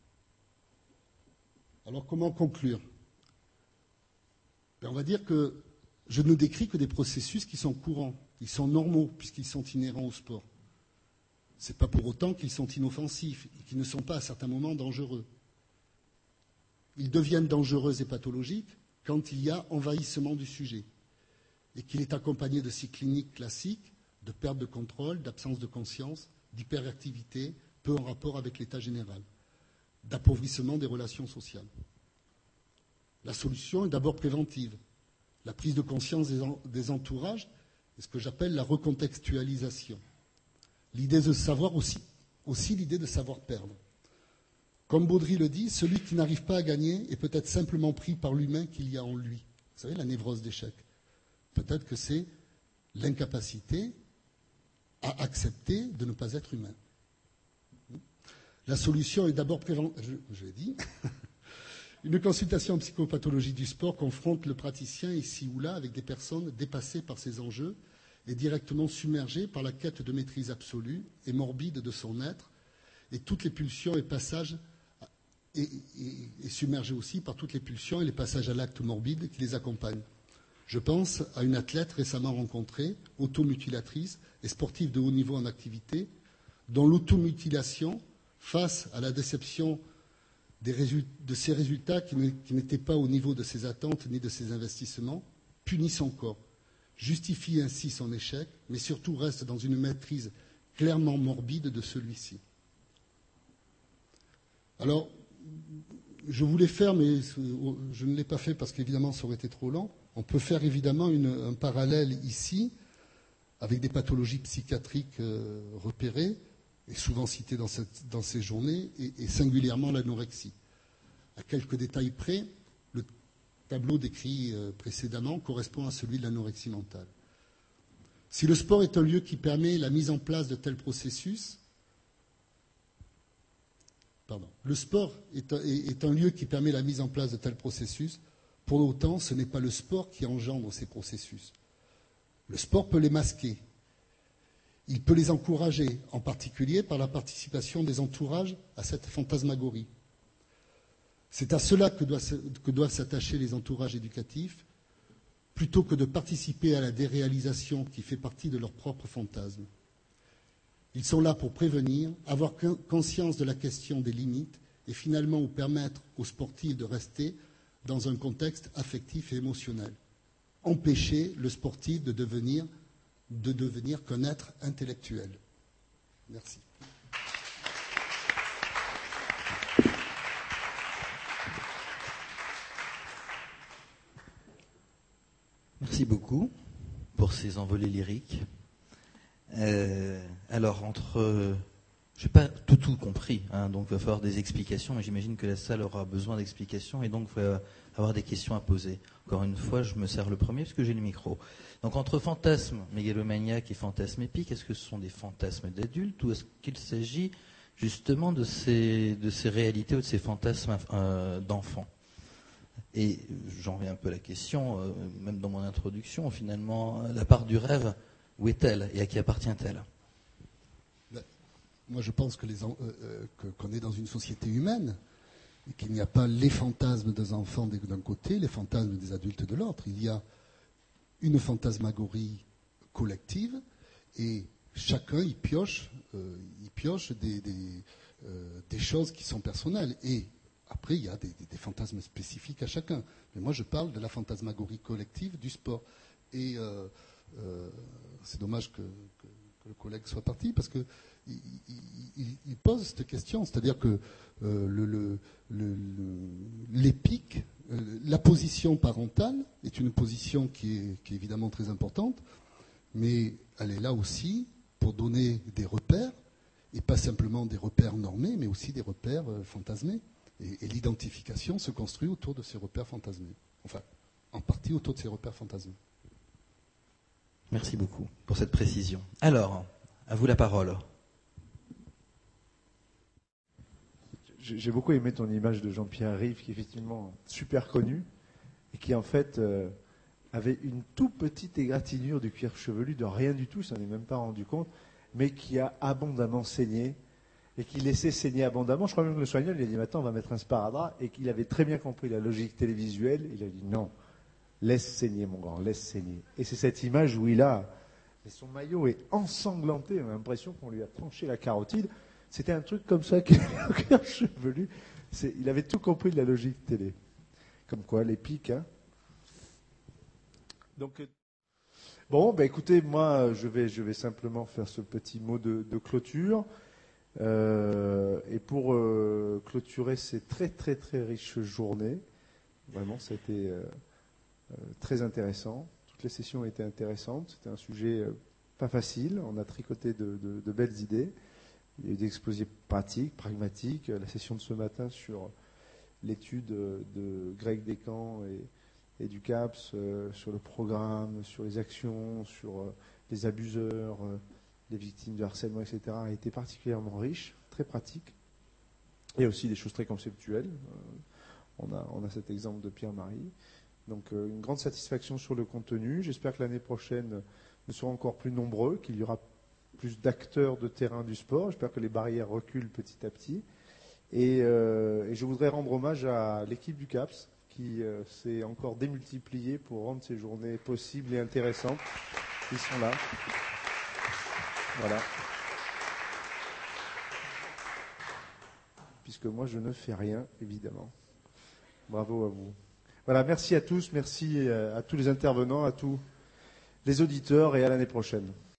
Alors comment conclure ? Ben, on va dire que je ne décris que des processus qui sont courants, ils sont normaux puisqu'ils sont inhérents au sport. Ce n'est pas pour autant qu'ils sont inoffensifs et qu'ils ne sont pas à certains moments dangereux. Ils deviennent dangereux et pathologiques quand il y a envahissement du sujet et qu'il est accompagné de ces cliniques classiques de perte de contrôle, d'absence de conscience, d'hyperactivité, peu en rapport avec l'état général, d'appauvrissement des relations sociales. La solution est d'abord préventive. La prise de conscience des, en, des entourages est ce que j'appelle la recontextualisation. L'idée de savoir aussi, aussi l'idée de savoir perdre. Comme Baudry le dit, celui qui n'arrive pas à gagner est peut-être simplement pris par l'humain qu'il y a en lui. Vous savez, la névrose d'échec. Peut-être que c'est l'incapacité à accepter de ne pas être humain. La solution est d'abord préventive. Je, je l'ai dit. Une consultation en psychopathologie du sport confronte le praticien ici ou là avec des personnes dépassées par ces enjeux et directement submergées par la quête de maîtrise absolue et morbide de son être et toutes les pulsions et passages et, et, et submergées aussi par toutes les pulsions et les passages à l'acte morbide qui les accompagnent. Je pense à une athlète récemment rencontrée, automutilatrice et sportive de haut niveau en activité, dont l'automutilation, face à la déception des résultats, de ses résultats qui n'étaient pas au niveau de ses attentes ni de ses investissements, punit son corps, justifie ainsi son échec, mais surtout reste dans une maîtrise clairement morbide de celui-ci. Alors, je voulais faire, mais je ne l'ai pas fait parce qu'évidemment ça aurait été trop lent. On peut faire évidemment une, un parallèle ici avec des pathologies psychiatriques euh, repérées et souvent citées dans, cette, dans ces journées, et, et singulièrement l'anorexie. À quelques détails près, le tableau décrit euh, précédemment correspond à celui de l'anorexie mentale. Si le sport est un lieu qui permet la mise en place de tels processus, pardon, le sport est un, est, est un lieu qui permet la mise en place de tels processus, pour autant, ce n'est pas le sport qui engendre ces processus. Le sport peut les masquer. Il peut les encourager, en particulier par la participation des entourages à cette fantasmagorie. C'est à cela que doivent, que doivent s'attacher les entourages éducatifs, plutôt que de participer à la déréalisation qui fait partie de leur propre fantasme. Ils sont là pour prévenir, avoir conscience de la question des limites et finalement permettre aux sportifs de rester dans un contexte affectif et émotionnel. Empêcher le sportif de devenir, de devenir qu'un être intellectuel. Merci. Merci beaucoup pour ces envolées lyriques. Euh, alors, entre Je n'ai pas tout tout compris, hein, donc il va falloir des explications, mais j'imagine que la salle aura besoin d'explications et donc il va avoir des questions à poser. Encore une fois, je me sers le premier parce que j'ai le micro. Donc entre fantasme mégalomaniaque et fantasme épique, est-ce que ce sont des fantasmes d'adultes ou est-ce qu'il s'agit justement de ces, de ces réalités ou de ces fantasmes euh, d'enfants? Et j'en reviens un peu à la question, euh, même dans mon introduction, finalement, la part du rêve, où est-elle et à qui appartient-elle? Moi, je pense que les en- euh, euh, que- qu'on est dans une société humaine et qu'il n'y a pas les fantasmes des enfants d'un côté, les fantasmes des adultes de l'autre. Il y a une fantasmagorie collective et chacun y pioche, euh, y pioche des, des, euh, des choses qui sont personnelles. Et après, il y a des, des- des fantasmes spécifiques à chacun. Mais moi, je parle de la fantasmagorie collective du sport. Et euh, euh, c'est dommage que, que- que le collègue soit parti parce que il, il- il- il pose cette question, c'est-à-dire que euh, le, le- le- le- l'épique, euh, la position parentale est une position qui est, qui est évidemment très importante, mais elle est là aussi pour donner des repères, et pas simplement des repères normés, mais aussi des repères euh, fantasmés. Et, et l'identification se construit autour de ces repères fantasmés. Enfin, en partie autour de ces repères fantasmés. Merci beaucoup pour cette précision. Alors, à vous la parole. J'ai j'ai beaucoup aimé ton image de Jean-Pierre Rive, qui est effectivement super connu, et qui en fait euh, avait une tout petite égratignure du cuir chevelu, de rien du tout, il s'en est même pas rendu compte, mais qui a abondamment saigné, et qui laissait saigner abondamment. Je crois même que le soigneur lui a dit, maintenant on va mettre un sparadrap, et qu'il avait très bien compris la logique télévisuelle, il a dit, non, laisse saigner mon grand, laisse saigner. Et c'est cette image où il a, et son maillot est ensanglanté, on a l'impression qu'on lui a tranché la carotide. C'était un truc comme ça qui est au cuir chevelu. C'est, il avait tout compris de la logique télé. Comme quoi, les pics, hein. Donc, euh, bon, bah écoutez, moi, je vais, je vais simplement faire ce petit mot de, de clôture. Euh, et pour euh, clôturer ces très, très, très riches journées, vraiment, ça a été euh, euh, très intéressant. Toutes les sessions ont été intéressantes. C'était un sujet euh, pas facile. On a tricoté de, de, de belles idées. Il y a eu des exposés pratiques, pragmatiques. La session de ce matin sur l'étude de Greg Descamps et, et du CAPS, euh, sur le programme, sur les actions, sur euh, les abuseurs, euh, les victimes de harcèlement, et cetera, a été particulièrement riche, très pratique. Et aussi des choses très conceptuelles. Euh, on a, on a cet exemple de Pierre-Marie. Donc euh, une grande satisfaction sur le contenu. J'espère que l'année prochaine, nous serons encore plus nombreux, qu'il y aura plus d'acteurs de terrain du sport. J'espère que les barrières reculent petit à petit. Et, euh, et je voudrais rendre hommage à l'équipe du CAPS qui euh, s'est encore démultipliée pour rendre ces journées possibles et intéressantes. Ils sont là. Voilà. Puisque moi, je ne fais rien, évidemment. Bravo à vous. Voilà, merci à tous, merci à tous les intervenants, à tous les auditeurs et à l'année prochaine.